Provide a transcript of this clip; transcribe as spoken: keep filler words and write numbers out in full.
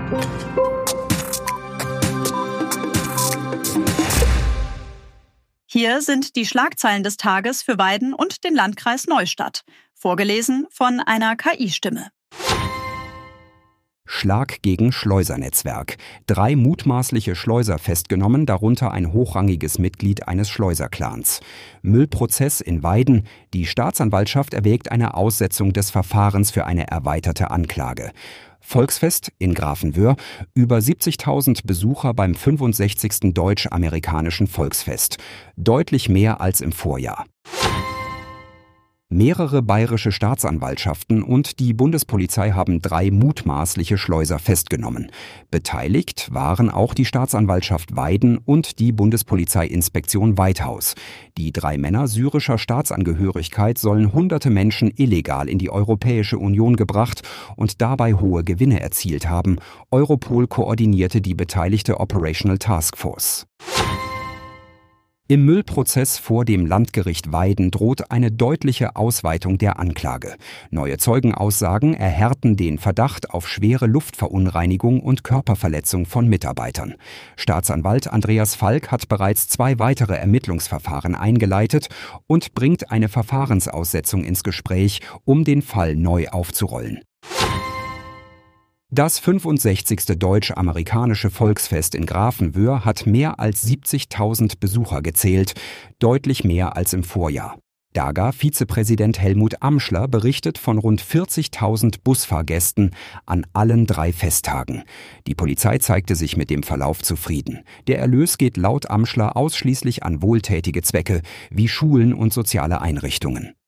Hier sind die Schlagzeilen des Tages für Weiden und den Landkreis Neustadt. Vorgelesen von einer K I-Stimme. Schlag gegen Schleusernetzwerk. Drei mutmaßliche Schleuser festgenommen, darunter ein hochrangiges Mitglied eines Schleuserclans. Müllprozess in Weiden. Die Staatsanwaltschaft erwägt eine Aussetzung des Verfahrens für eine erweiterte Anklage. Volksfest in Grafenwöhr. Über siebzigtausend Besucher beim fünfundsechzigsten Deutsch-Amerikanischen Volksfest. Deutlich mehr als im Vorjahr. Mehrere bayerische Staatsanwaltschaften und die Bundespolizei haben drei mutmaßliche Schleuser festgenommen. Beteiligt waren auch die Staatsanwaltschaft Weiden und die Bundespolizeiinspektion Weithaus. Die drei Männer syrischer Staatsangehörigkeit sollen hunderte Menschen illegal in die Europäische Union gebracht und dabei hohe Gewinne erzielt haben. Europol koordinierte die beteiligte Operational Task Force. Im Müllprozess vor dem Landgericht Weiden droht eine deutliche Ausweitung der Anklage. Neue Zeugenaussagen erhärten den Verdacht auf schwere Luftverunreinigung und Körperverletzung von Mitarbeitern. Staatsanwalt Andreas Falk hat bereits zwei weitere Ermittlungsverfahren eingeleitet und bringt eine Verfahrensaussetzung ins Gespräch, um den Fall neu aufzurollen. Das fünfundsechzigste Deutsch-Amerikanische Volksfest in Grafenwöhr hat mehr als siebzigtausend Besucher gezählt, deutlich mehr als im Vorjahr. DAGA-Vizepräsident Helmut Amschler berichtet von rund vierzigtausend Busfahrgästen an allen drei Festtagen. Die Polizei zeigte sich mit dem Verlauf zufrieden. Der Erlös geht laut Amschler ausschließlich an wohltätige Zwecke wie Schulen und soziale Einrichtungen.